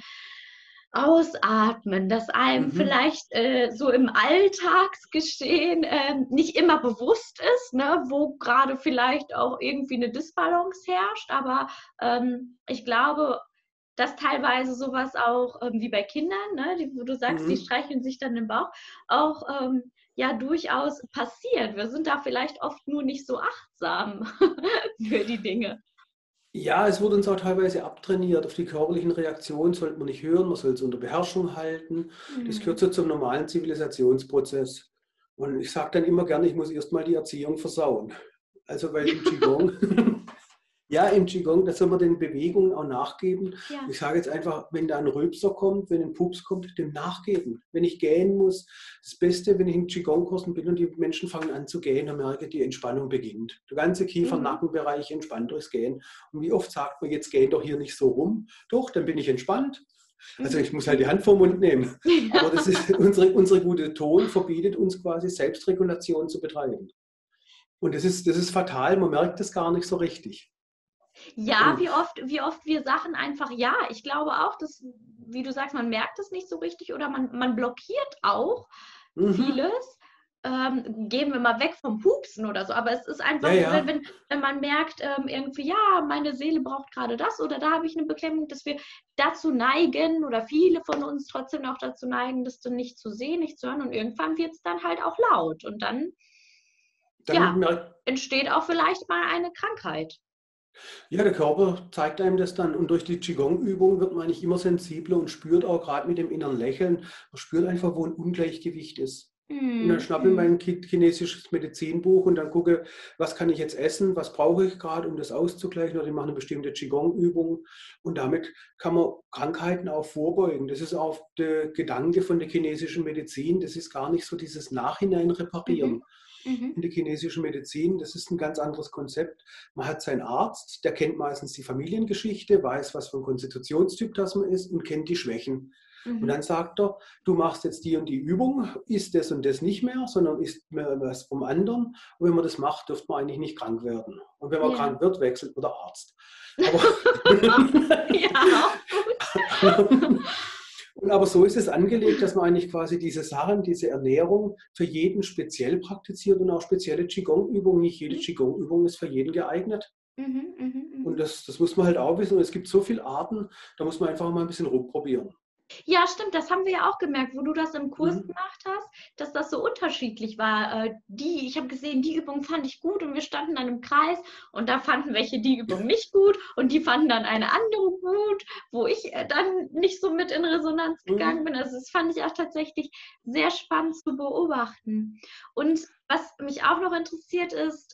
[SPEAKER 1] Ausatmen, dass einem
[SPEAKER 2] Mhm.
[SPEAKER 1] vielleicht so im Alltagsgeschehen nicht immer bewusst ist, ne, wo gerade vielleicht auch irgendwie eine Disbalance herrscht. Aber ich glaube, dass teilweise sowas auch wie bei Kindern, ne, wo du sagst, die
[SPEAKER 2] Mhm.
[SPEAKER 1] streicheln sich dann im Bauch, auch ja durchaus passiert. Wir sind da vielleicht oft nur nicht so achtsam für die Dinge.
[SPEAKER 2] Ja, es wurde uns auch teilweise abtrainiert. Auf die körperlichen Reaktionen sollte man nicht hören, man soll es unter Beherrschung halten. Das gehört
[SPEAKER 1] Hm.
[SPEAKER 2] so zum normalen Zivilisationsprozess. Und ich sage dann immer gerne, ich muss erstmal die Erziehung versauen. Also weil im Qigong, ja, im Qigong, da soll man den Bewegungen auch nachgeben.
[SPEAKER 1] Ja.
[SPEAKER 2] Ich sage jetzt einfach, wenn da ein Rülpser kommt, wenn ein Pups kommt, dem nachgeben. Wenn ich gähnen muss, das Beste, wenn ich in Qigong-Kursen bin und die Menschen fangen an zu gähnen, dann merke ich, die Entspannung beginnt. Der ganze
[SPEAKER 1] Mhm.
[SPEAKER 2] Kiefer-Nackenbereich entspannt durchs Gähnen. Und wie oft sagt man, jetzt gähn doch hier nicht so rum. Doch, dann bin ich entspannt. Also ich
[SPEAKER 1] Mhm.
[SPEAKER 2] muss halt die
[SPEAKER 1] Mhm.
[SPEAKER 2] Hand vor den Mund nehmen. Aber das
[SPEAKER 1] Ja.
[SPEAKER 2] ist unsere gute Ton verbietet uns quasi Selbstregulation zu betreiben. Und das ist fatal, man merkt das gar nicht so richtig.
[SPEAKER 1] Ja,
[SPEAKER 2] Und
[SPEAKER 1] wie oft wir Sachen einfach, ja, ich glaube auch, dass, wie du sagst, man merkt es nicht so richtig oder man blockiert auch
[SPEAKER 2] mhm.
[SPEAKER 1] vieles. Gehen wir mal weg vom Pupsen oder so, aber es ist
[SPEAKER 2] Ja,
[SPEAKER 1] einfach,
[SPEAKER 2] ja,
[SPEAKER 1] wenn man merkt, irgendwie, ja, meine Seele braucht gerade das oder da habe ich eine Beklemmung, dass wir dazu neigen oder viele von uns trotzdem auch dazu neigen, das dann nicht zu sehen, nicht zu hören und irgendwann wird es dann halt auch laut und dann,
[SPEAKER 2] dann
[SPEAKER 1] ja,
[SPEAKER 2] merkt,
[SPEAKER 1] entsteht auch vielleicht mal eine Krankheit.
[SPEAKER 2] ja, der Körper zeigt einem das dann. Und durch die Qigong-Übung wird man eigentlich immer sensibler und spürt auch gerade mit dem inneren Lächeln, man spürt einfach, wo ein Ungleichgewicht ist. Und dann
[SPEAKER 1] Mhm.
[SPEAKER 2] schnappe ich
[SPEAKER 1] Mhm.
[SPEAKER 2] mein chinesisches Medizinbuch und dann gucke, was kann ich jetzt essen, was brauche ich gerade, um das auszugleichen. Oder ich mache eine bestimmte Qigong-Übung. Und damit kann man Krankheiten auch vorbeugen. Das ist auch der Gedanke von der chinesischen Medizin. Das ist gar nicht so dieses Nachhinein reparieren
[SPEAKER 1] Mhm. Mhm.
[SPEAKER 2] in der chinesischen Medizin. Das ist ein ganz anderes Konzept. Man hat seinen Arzt, der kennt meistens die Familiengeschichte, weiß, was für ein Konstitutionstyp das man ist und kennt die Schwächen. Und
[SPEAKER 1] Mhm.
[SPEAKER 2] dann sagt er, du machst jetzt die und die Übung, isst das und das nicht mehr, sondern isst mehr was vom anderen. Und wenn man das macht, dürfte man eigentlich nicht krank werden. Und wenn man
[SPEAKER 1] Ja.
[SPEAKER 2] krank wird, wechselt man der Arzt. Aber,
[SPEAKER 1] Ja, auch gut.
[SPEAKER 2] aber so ist es angelegt, dass man eigentlich quasi diese Sachen, diese Ernährung für jeden speziell praktiziert und auch spezielle Qigong-Übungen. Nicht jede
[SPEAKER 1] Mhm.
[SPEAKER 2] Qigong-Übung ist für jeden geeignet.
[SPEAKER 1] Mhm. Mhm.
[SPEAKER 2] Und
[SPEAKER 1] Mhm.
[SPEAKER 2] das muss man halt auch wissen. Und es gibt so viele Arten, da muss man einfach mal ein bisschen rumprobieren.
[SPEAKER 1] Ja, stimmt, das haben wir ja auch gemerkt, wo du das im Kurs
[SPEAKER 2] Mhm.
[SPEAKER 1] gemacht hast, dass das so unterschiedlich war. Ich habe gesehen, die Übung fand ich gut und wir standen dann im Kreis und da fanden welche die Übung nicht gut und die fanden dann eine andere gut, wo ich dann nicht so mit in Resonanz gegangen
[SPEAKER 2] Mhm.
[SPEAKER 1] bin. Also das fand ich auch tatsächlich sehr spannend zu beobachten. Und was mich auch noch interessiert ist,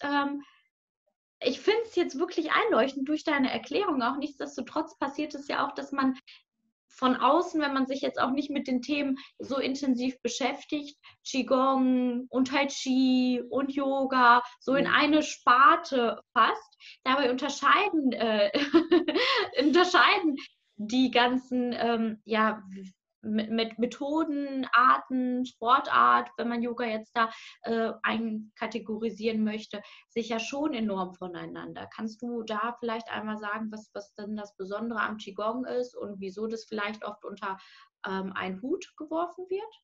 [SPEAKER 1] ich finde es jetzt wirklich einleuchtend durch deine Erklärung auch. Nichtsdestotrotz passiert es ja auch, dass man von außen, wenn man sich jetzt auch nicht mit den Themen so intensiv beschäftigt, Qigong und Tai Chi und Yoga so in
[SPEAKER 2] Mhm.
[SPEAKER 1] eine Sparte fasst. Dabei unterscheiden die ganzen ja, mit Methoden, Arten, Sportart, wenn man Yoga jetzt da einkategorisieren möchte, sich ja schon enorm voneinander. Kannst du da vielleicht einmal sagen, was denn das Besondere am Qigong ist und wieso das vielleicht oft unter einen Hut geworfen wird?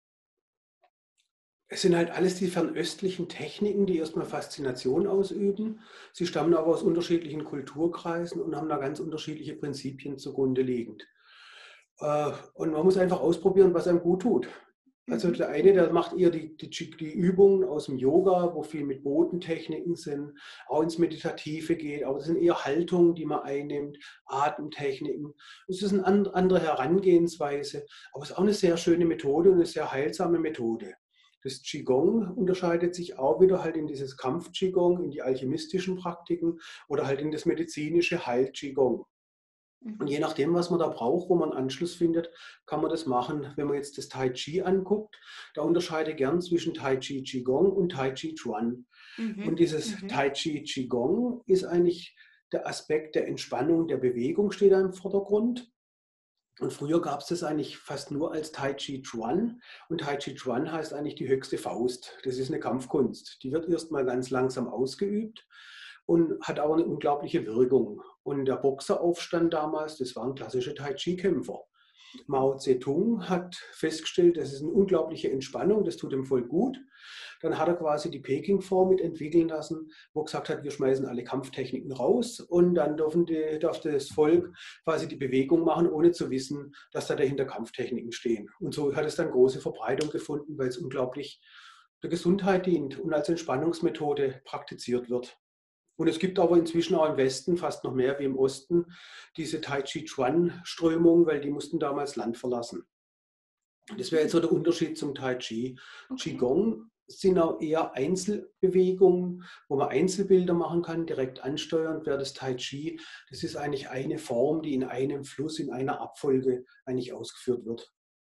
[SPEAKER 2] Es sind halt alles die fernöstlichen Techniken, die erstmal Faszination ausüben. Sie stammen aber aus unterschiedlichen Kulturkreisen und haben da ganz unterschiedliche Prinzipien zugrunde liegend. Und man muss einfach ausprobieren, was einem gut tut. Also
[SPEAKER 1] Mhm.
[SPEAKER 2] der eine,
[SPEAKER 1] Mhm.
[SPEAKER 2] der macht eher die Übungen aus dem Yoga, wo viel mit Bodentechniken sind, auch ins Meditative geht, aber das sind eher Haltungen, die man einnimmt, Atemtechniken. Es ist eine andere Herangehensweise, aber es ist auch eine sehr schöne Methode und eine sehr heilsame Methode. Das Qigong unterscheidet sich auch wieder halt in dieses Kampf-Qigong, in die alchemistischen Praktiken oder halt in das medizinische Heil-Qigong. Und je nachdem, was man da braucht, wo man Anschluss findet, kann man das machen. Wenn man jetzt das Tai Chi anguckt, da unterscheide ich gern zwischen Tai Chi Qigong und Tai Chi Chuan. Und dieses Tai Chi Qigong ist eigentlich der Aspekt der Entspannung, der Bewegung steht da im Vordergrund. Und früher gab es das eigentlich fast nur als Tai Chi Chuan. Und Tai Chi Chuan heißt eigentlich die höchste Faust. Das ist eine Kampfkunst. Die wird erstmal ganz langsam ausgeübt und hat aber eine unglaubliche Wirkung. Und der Boxeraufstand damals, das waren klassische Tai Chi-Kämpfer. Mao Zedong hat festgestellt, das ist eine unglaubliche Entspannung, das tut ihm voll gut. Dann hat er quasi die Peking-Form mit entwickeln lassen, wo er gesagt hat, wir schmeißen alle Kampftechniken raus und dann darf das Volk quasi die Bewegung machen, ohne zu wissen, dass da dahinter Kampftechniken stehen. Und so hat es dann große Verbreitung gefunden, weil es unglaublich der Gesundheit dient und als Entspannungsmethode praktiziert wird. Und es gibt aber inzwischen auch im Westen, fast noch mehr wie im Osten, diese Tai Chi Chuan-Strömung, weil die mussten damals Land verlassen. Das wäre jetzt so der Unterschied zum Tai Chi.
[SPEAKER 1] Okay.
[SPEAKER 2] Qigong sind auch eher Einzelbewegungen, wo man Einzelbilder machen kann, direkt ansteuernd. Wäre das Tai Chi, das ist eigentlich eine Form, die in einem Fluss, in einer Abfolge eigentlich ausgeführt wird.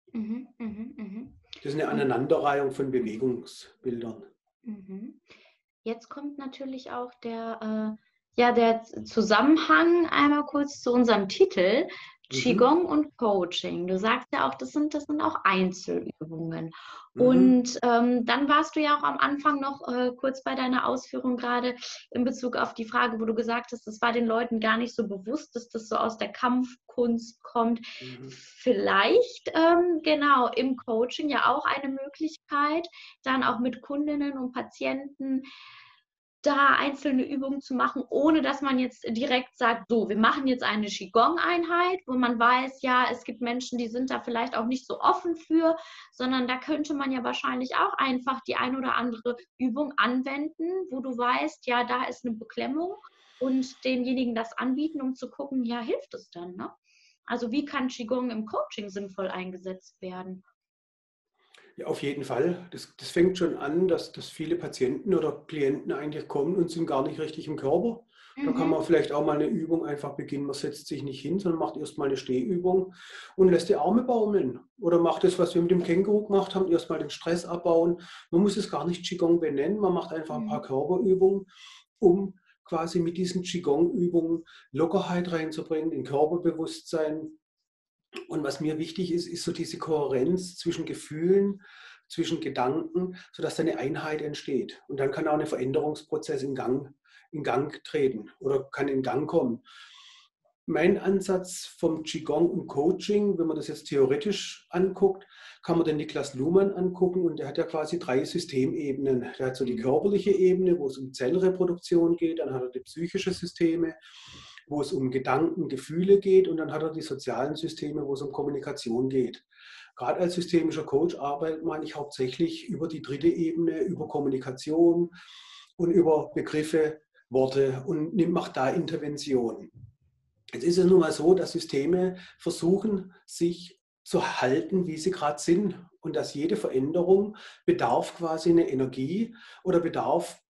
[SPEAKER 2] Das ist eine Aneinanderreihung von Bewegungsbildern.
[SPEAKER 1] Jetzt kommt natürlich auch der Zusammenhang einmal kurz zu unserem Titel, Qigong und Coaching. Du sagst ja auch, das sind auch Einzelübungen. Und dann warst du ja auch am Anfang noch kurz bei deiner Ausführung gerade in Bezug auf die Frage, wo du gesagt hast, das war den Leuten gar nicht so bewusst, dass das so aus der Kampfkunst kommt. Vielleicht, genau, im Coaching ja auch eine Möglichkeit, dann auch mit Kundinnen und Patienten da einzelne Übungen zu machen, ohne dass man jetzt direkt sagt, so, wir machen jetzt eine Qigong-Einheit, wo man weiß, ja, es gibt Menschen, die sind da vielleicht auch nicht so offen für, sondern da könnte man ja wahrscheinlich auch einfach die ein oder andere Übung anwenden, wo du weißt, ja, da ist eine Beklemmung und denjenigen das anbieten, um zu gucken, ja, hilft es dann, ne? Also wie kann Qigong im Coaching sinnvoll eingesetzt werden?
[SPEAKER 2] Ja, auf jeden Fall. Das fängt schon an, dass viele Patienten oder Klienten eigentlich kommen und sind gar nicht richtig im Körper. Da kann man vielleicht auch mal eine Übung einfach beginnen. Man setzt sich nicht hin, sondern macht erstmal eine Stehübung und lässt die Arme baumeln. Oder macht das, was wir mit dem Känguru gemacht haben, erstmal den Stress abbauen. Man muss es gar nicht Qigong benennen, man macht einfach ein paar Körperübungen, um quasi mit diesen Qigong-Übungen Lockerheit reinzubringen, in Körperbewusstsein. Und was mir wichtig ist, ist so diese Kohärenz zwischen Gefühlen, zwischen Gedanken, sodass da eine Einheit entsteht. Und dann kann auch ein Veränderungsprozess in Gang treten oder kann in Gang kommen. Mein Ansatz vom Qigong und Coaching, wenn man das jetzt theoretisch anguckt, kann man den Niklas Luhmann angucken und der hat ja quasi 3 Systemebenen. Der hat so die körperliche Ebene, wo es um Zellreproduktion geht, dann hat er die psychischen Systeme, wo es um Gedanken, Gefühle geht und dann hat er die sozialen Systeme, wo es um Kommunikation geht. Gerade als systemischer Coach arbeitet man eigentlich hauptsächlich über die 3. Ebene, über Kommunikation und über Begriffe, Worte und macht da Interventionen. Jetzt ist es nun mal so, dass Systeme versuchen, sich zu halten, wie sie gerade sind und dass jede Veränderung bedarf quasi einer Energie oder bedarf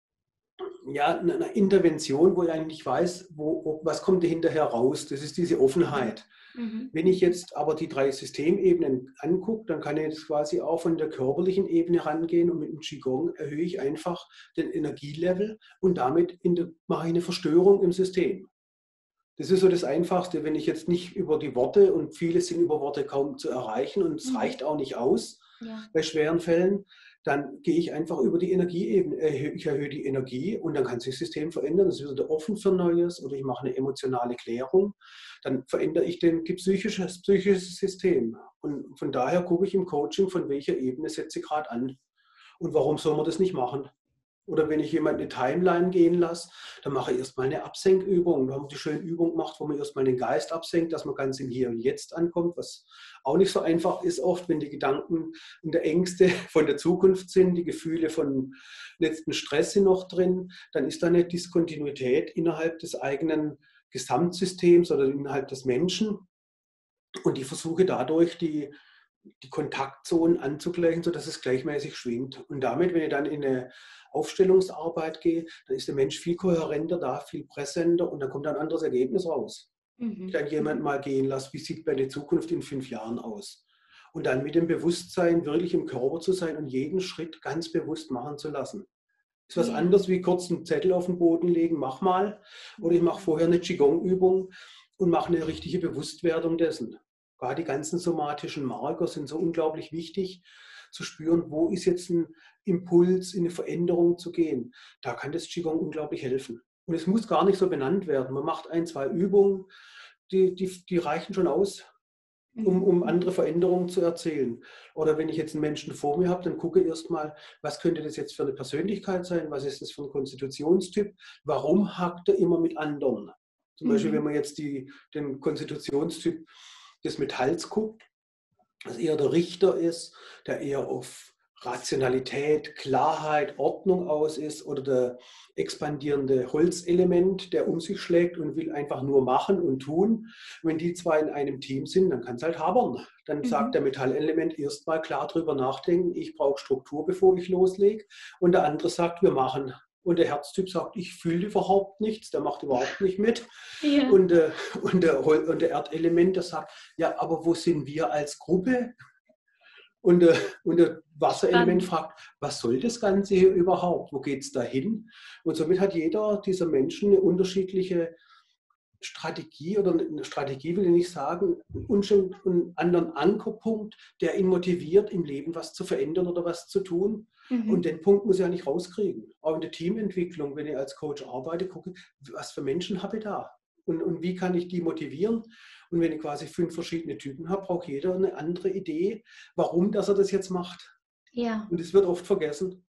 [SPEAKER 2] einer Intervention, wo ich eigentlich nicht weiß, was kommt hinterher raus. Das ist diese Offenheit. Wenn ich jetzt aber die 3 Systemebenen angucke, dann kann ich jetzt quasi auch von der körperlichen Ebene rangehen und mit dem Qigong erhöhe ich einfach den Energielevel und damit mache ich eine Verstörung im System. Das ist so das Einfachste, wenn ich jetzt nicht über die Worte, und viele sind über Worte kaum zu erreichen und es reicht auch nicht aus bei schweren Fällen, dann gehe ich einfach über die Energieebene, ich erhöhe die Energie und dann kann sich das System verändern. Das ist wieder offen für Neues oder ich mache eine emotionale Klärung, dann verändere ich das psychische System. Und von daher gucke ich im Coaching, von welcher Ebene setze ich gerade an und warum soll man das nicht machen. Oder wenn ich jemanden eine Timeline gehen lasse, dann mache ich erstmal eine Absenkübung. Da haben wir die schöne Übung gemacht, wo man erstmal den Geist absenkt, dass man ganz im Hier und Jetzt ankommt, was auch nicht so einfach ist oft, wenn die Gedanken und die Ängste von der Zukunft sind, die Gefühle von letzten Stress sind noch drin, dann ist da eine Diskontinuität innerhalb des eigenen Gesamtsystems oder innerhalb des Menschen. Und die versuche dadurch, die die Kontaktzonen anzugleichen, sodass es gleichmäßig schwingt. Und damit, wenn ich dann in eine Aufstellungsarbeit gehe, dann ist der Mensch viel kohärenter da, viel präsenter und dann kommt ein anderes Ergebnis raus. Ich dann jemanden mal gehen lasse, wie sieht meine Zukunft in 5 Jahren aus? Und dann mit dem Bewusstsein wirklich im Körper zu sein und jeden Schritt ganz bewusst machen zu lassen. Ist was anderes wie kurz einen Zettel auf den Boden legen, mach mal. Oder ich mache vorher eine Qigong-Übung und mache eine richtige Bewusstwerdung dessen. Gerade die ganzen somatischen Marker sind so unglaublich wichtig, zu spüren, wo ist jetzt ein Impuls, in eine Veränderung zu gehen. Da kann das Qigong unglaublich helfen. Und es muss gar nicht so benannt werden. Man macht 1, 2 Übungen, die reichen schon aus, um andere Veränderungen zu erzählen. Oder wenn ich jetzt einen Menschen vor mir habe, dann gucke ich erstmal, was könnte das jetzt für eine Persönlichkeit sein, was ist das für ein Konstitutionstyp, warum hakt er immer mit anderen. Zum Beispiel, wenn man jetzt den Konstitutionstyp des Metalls guckt, dass eher der Richter ist, der eher auf Rationalität, Klarheit, Ordnung aus ist, oder der expandierende Holzelement, der um sich schlägt und will einfach nur machen und tun. Wenn die zwei in einem Team sind, dann kann es halt habern. Dann sagt der Metallelement erstmal klar drüber nachdenken, ich brauche Struktur, bevor ich loslege. Und der andere sagt, wir machen. Und der Herztyp sagt, ich fühle überhaupt nichts, der macht überhaupt nicht mit. Ja. Und der Erdelement, der sagt, ja, aber wo sind wir als Gruppe? Und der Wasserelement fragt, was soll das Ganze hier überhaupt? Wo geht es da hin? Und somit hat jeder dieser Menschen eine unterschiedliche Strategie, oder eine Strategie will ich nicht sagen, und schon einen anderen Ankerpunkt, der ihn motiviert, im Leben was zu verändern oder was zu tun. Und den Punkt muss ich ja nicht rauskriegen. Auch in der Teamentwicklung, wenn ich als Coach arbeite, gucke, was für Menschen habe ich da? Und wie kann ich die motivieren? Und wenn ich quasi 5 verschiedene Typen habe, braucht jeder eine andere Idee, warum dass er das jetzt macht.
[SPEAKER 1] Ja.
[SPEAKER 2] Und das wird oft vergessen.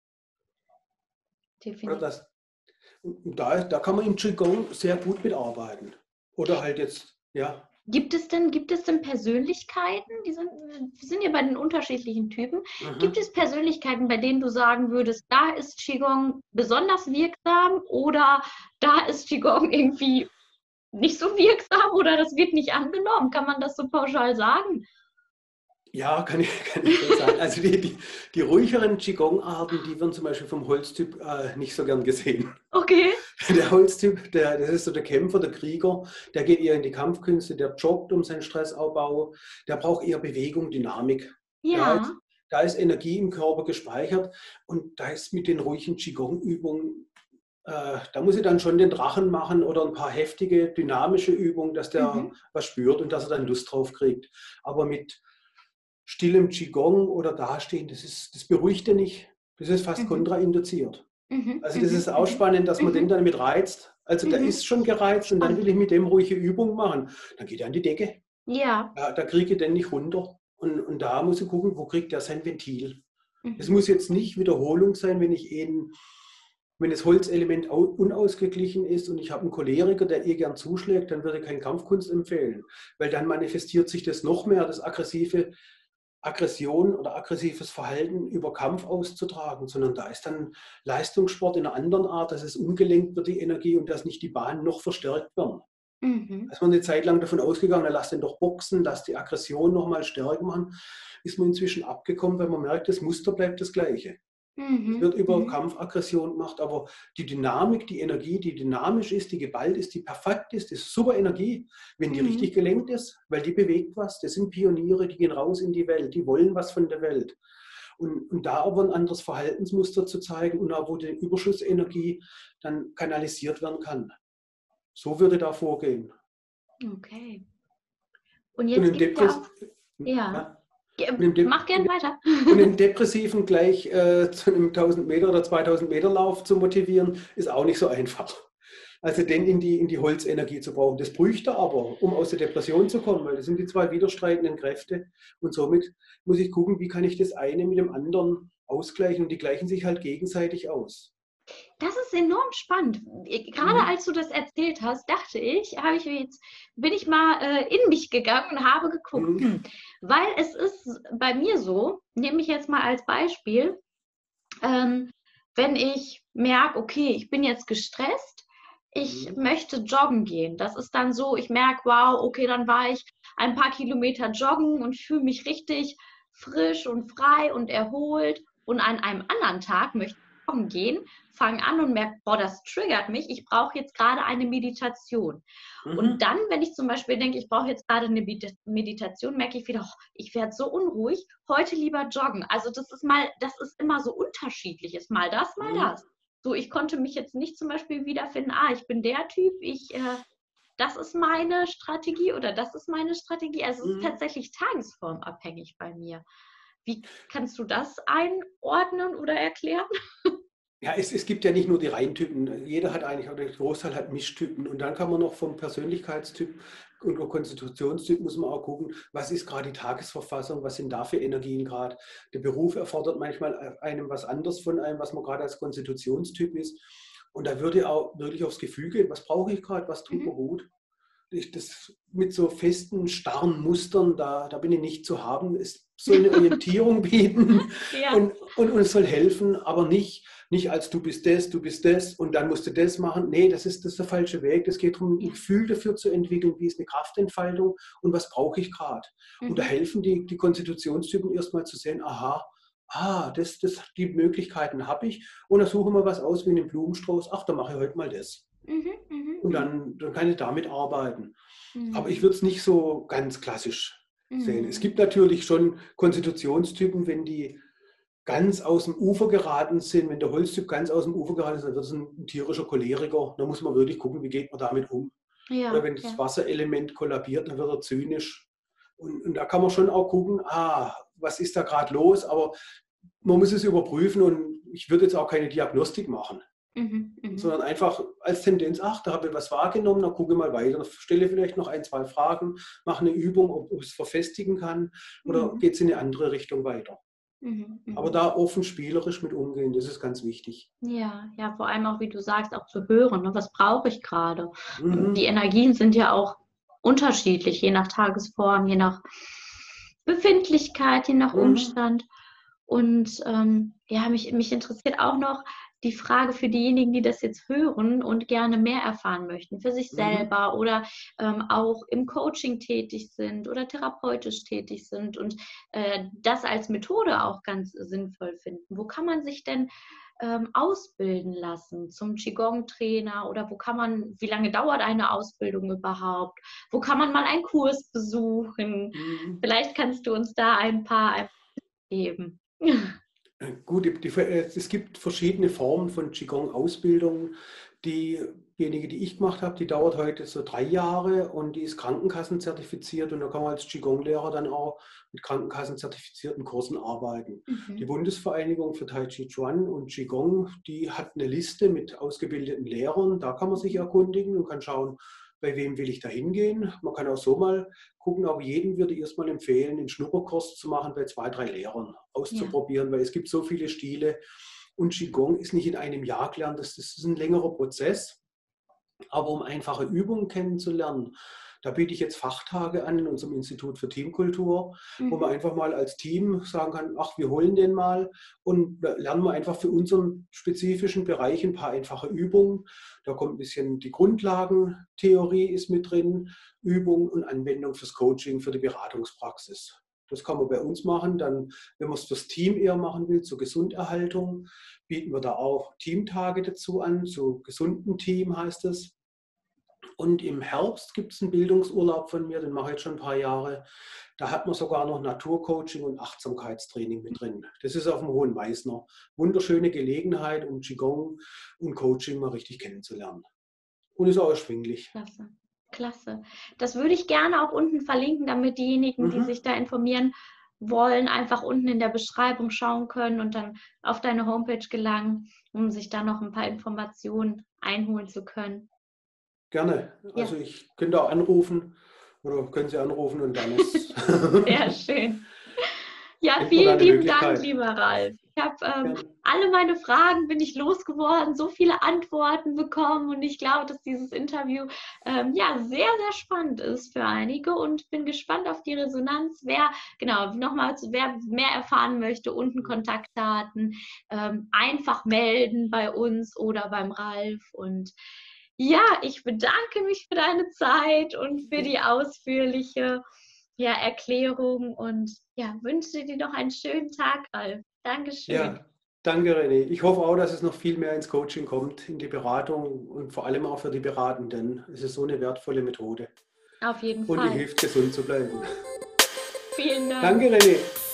[SPEAKER 1] Definitiv.
[SPEAKER 2] Und da kann man im Qigong sehr gut mitarbeiten. Oder halt jetzt, ja.
[SPEAKER 1] Gibt es denn Persönlichkeiten, wir sind ja bei den unterschiedlichen Typen, gibt es Persönlichkeiten, bei denen du sagen würdest, da ist Qigong besonders wirksam oder da ist Qigong irgendwie nicht so wirksam oder das wird nicht angenommen? Kann man das so pauschal sagen?
[SPEAKER 2] Ja, kann ich so sagen. Also die ruhigeren Qigong-Arten, die werden zum Beispiel vom Holztyp nicht so gern gesehen.
[SPEAKER 1] Okay. Der
[SPEAKER 2] Holztyp, das ist so der Kämpfer, der Krieger, der geht eher in die Kampfkünste, der joggt um seinen Stressabbau, der braucht eher Bewegung, Dynamik.
[SPEAKER 1] Ja.
[SPEAKER 2] Da ist Energie im Körper gespeichert und da ist mit den ruhigen Qigong-Übungen, da muss ich dann schon den Drachen machen oder ein paar heftige, dynamische Übungen, dass der was spürt und dass er dann Lust drauf kriegt. Aber mit stillem Qigong oder Dastehen, das beruhigt er nicht. Das ist fast kontraindiziert. Also das ist auch spannend, dass man den dann mit reizt. Also der ist schon gereizt und dann will ich mit dem ruhige Übungen machen. Dann geht er an die Decke.
[SPEAKER 1] Ja.
[SPEAKER 2] Da kriege ich den nicht runter. Und da muss ich gucken, wo kriegt er sein Ventil. Es muss jetzt nicht Wiederholung sein, wenn das Holzelement unausgeglichen ist und ich habe einen Choleriker, der gern zuschlägt, dann würde ich keine Kampfkunst empfehlen. Weil dann manifestiert sich das noch mehr, das Aggression oder aggressives Verhalten über Kampf auszutragen, sondern da ist dann Leistungssport in einer anderen Art, dass es umgelenkt wird, die Energie, und dass nicht die Bahnen noch verstärkt werden. Als man eine Zeit lang davon ausgegangen, lass den doch boxen, lass die Aggression noch mal stärker machen, ist man inzwischen abgekommen, weil man merkt, das Muster bleibt das gleiche. Es wird über Kampfaggression gemacht, aber die Dynamik, die Energie, die dynamisch ist, die geballt ist, die perfekt ist, ist super Energie, wenn die richtig gelenkt ist, weil die bewegt was. Das sind Pioniere, die gehen raus in die Welt, die wollen was von der Welt. Und da aber ein anderes Verhaltensmuster zu zeigen und auch wo die Überschussenergie dann kanalisiert werden kann. So würde da vorgehen.
[SPEAKER 1] Okay. Und jetzt gibt es ja. Mach gern weiter.
[SPEAKER 2] Und den Depressiven gleich zu einem 1000 Meter oder 2000 Meter Lauf zu motivieren, ist auch nicht so einfach. Also den in die Holzenergie zu brauchen. Das bräuchte er aber, um aus der Depression zu kommen, weil das sind die zwei widerstreitenden Kräfte. Und somit muss ich gucken, wie kann ich das eine mit dem anderen ausgleichen. Und die gleichen sich halt gegenseitig aus.
[SPEAKER 1] Das ist enorm spannend. Gerade als du das erzählt hast, dachte ich, bin ich mal in mich gegangen und habe geguckt. Weil es ist bei mir so, nehme ich jetzt mal als Beispiel, wenn ich merke, okay, ich bin jetzt gestresst, ich möchte joggen gehen. Das ist dann so, ich merke, wow, okay, dann war ich ein paar Kilometer joggen und fühle mich richtig frisch und frei und erholt. Und an einem anderen Tag möchte ich joggen gehen, fange an und merke, boah, das triggert mich, ich brauche jetzt gerade eine Meditation. Und dann, wenn ich zum Beispiel denke, ich brauche jetzt gerade eine Meditation, merke ich wieder, oh, ich werde so unruhig, heute lieber joggen. Also das ist immer so unterschiedlich, ist mal das, mal das. So, ich konnte mich jetzt nicht zum Beispiel wiederfinden, ich bin der Typ, das ist meine Strategie oder das ist meine Strategie. Also es ist tatsächlich tagesformabhängig bei mir. Wie kannst du das einordnen oder erklären?
[SPEAKER 2] Ja, es gibt ja nicht nur die Reihentypen. Jeder hat eigentlich, oder der Großteil hat Mischtypen. Und dann kann man noch vom Persönlichkeitstyp und Konstitutionstyp muss man auch gucken, was ist gerade die Tagesverfassung, was sind da für Energien gerade. Der Beruf erfordert manchmal einem was anderes von einem, was man gerade als Konstitutionstyp ist. Und da würde auch wirklich aufs Gefühl gehen, was brauche ich gerade, was tut mir gut. Das mit so festen, starren Mustern, da bin ich nicht zu haben. Es soll eine Orientierung bieten
[SPEAKER 1] Ja.
[SPEAKER 2] und es soll helfen, aber nicht als du bist das und dann musst du das machen. Nee, das ist der falsche Weg. Es geht darum, ein Gefühl dafür zu entwickeln, wie ist eine Kraftentfaltung und was brauche ich gerade. Und da helfen die Konstitutionstypen erstmal zu sehen, die Möglichkeiten habe ich und dann suchen wir was aus wie einen Blumenstrauß. Ach, dann mache ich heute mal das. Und dann kann ich damit arbeiten. Aber ich würde es nicht so ganz klassisch sehen. Es gibt natürlich schon Konstitutionstypen, wenn die ganz aus dem Ufer geraten sind, wenn der Holztyp ganz aus dem Ufer geraten ist, dann wird es ein tierischer Choleriker. Da muss man wirklich gucken, wie geht man damit um.
[SPEAKER 1] Ja,
[SPEAKER 2] oder wenn das Wasserelement kollabiert, dann wird er zynisch. Und da kann man schon auch gucken, was ist da gerade los, aber man muss es überprüfen und ich würde jetzt auch keine Diagnostik machen. Sondern einfach als Tendenz, da habe ich was wahrgenommen, dann gucke mal weiter, stelle vielleicht noch 1, 2 Fragen, mache eine Übung, ob ich es verfestigen kann oder geht es in eine andere Richtung weiter. Aber da offen spielerisch mit umgehen, das ist ganz wichtig.
[SPEAKER 1] Ja, vor allem auch, wie du sagst, auch zu hören, ne? Was brauche ich gerade? Die Energien sind ja auch unterschiedlich, je nach Tagesform, je nach Befindlichkeit, je nach Umstand. Und mich interessiert auch noch die Frage für diejenigen, die das jetzt hören und gerne mehr erfahren möchten, für sich selber oder auch im Coaching tätig sind oder therapeutisch tätig sind und das als Methode auch ganz sinnvoll finden. Wo kann man sich denn ausbilden lassen zum Qigong-Trainer oder wie lange dauert eine Ausbildung überhaupt? Wo kann man mal einen Kurs besuchen? Vielleicht kannst du uns da ein paar geben.
[SPEAKER 2] Gut, es gibt verschiedene Formen von Qigong-Ausbildung. Diejenige, die ich gemacht habe, die dauert heute so 3 Jahre und die ist krankenkassenzertifiziert und da kann man als Qigong-Lehrer dann auch mit krankenkassenzertifizierten Kursen arbeiten. Die Bundesvereinigung für Tai Chi Chuan und Qigong, die hat eine Liste mit ausgebildeten Lehrern. Da kann man sich erkundigen und kann schauen, bei wem will ich da hingehen. Man kann auch so mal gucken, aber jedem würde ich erstmal empfehlen, einen Schnupperkurs zu machen bei 2, 3 Lehrern, auszuprobieren, weil es gibt so viele Stile und Qigong ist nicht in einem Jahr gelernt, das ist ein längerer Prozess, aber um einfache Übungen kennenzulernen, da biete ich jetzt Fachtage an in unserem Institut für Teamkultur, wo man einfach mal als Team sagen kann, wir holen den mal und lernen wir einfach für unseren spezifischen Bereich ein paar einfache Übungen. Da kommt ein bisschen die Grundlagentheorie ist mit drin, Übung und Anwendung fürs Coaching, für die Beratungspraxis. Das kann man bei uns machen. Dann, wenn man es fürs Team eher machen will, zur Gesunderhaltung, bieten wir da auch Teamtage dazu an, zu gesunden Team heißt es. Und im Herbst gibt es einen Bildungsurlaub von mir, den mache ich jetzt schon ein paar Jahre. Da hat man sogar noch Naturcoaching und Achtsamkeitstraining mit drin. Das ist auf dem Hohen Meißner. Wunderschöne Gelegenheit, um Qigong und Coaching mal richtig kennenzulernen. Und ist auch erschwinglich.
[SPEAKER 1] Klasse. Das würde ich gerne auch unten verlinken, damit diejenigen, die sich da informieren wollen, einfach unten in der Beschreibung schauen können und dann auf deine Homepage gelangen, um sich da noch ein paar Informationen einholen zu können.
[SPEAKER 2] Gerne. Also ich könnte auch anrufen oder können Sie anrufen und dann ist...
[SPEAKER 1] Sehr schön. Ja, vielen lieben Dank, lieber Ralf. Ich habe alle meine Fragen bin ich losgeworden, so viele Antworten bekommen und ich glaube, dass dieses Interview sehr, sehr spannend ist für einige und bin gespannt auf die Resonanz. Wer mehr erfahren möchte, unten Kontaktdaten, einfach melden bei uns oder beim Ralf und ja, ich bedanke mich für deine Zeit und für die ausführliche ja, Erklärung und ja, wünsche dir noch einen schönen Tag, Ralf. Dankeschön.
[SPEAKER 2] Ja, danke René. Ich hoffe auch, dass es noch viel mehr ins Coaching kommt, in die Beratung und vor allem auch für die Beratenden. Es ist so eine wertvolle Methode
[SPEAKER 1] Auf jeden
[SPEAKER 2] und die
[SPEAKER 1] Fall.
[SPEAKER 2] hilft, gesund zu bleiben.
[SPEAKER 1] Vielen Dank.
[SPEAKER 2] Danke René.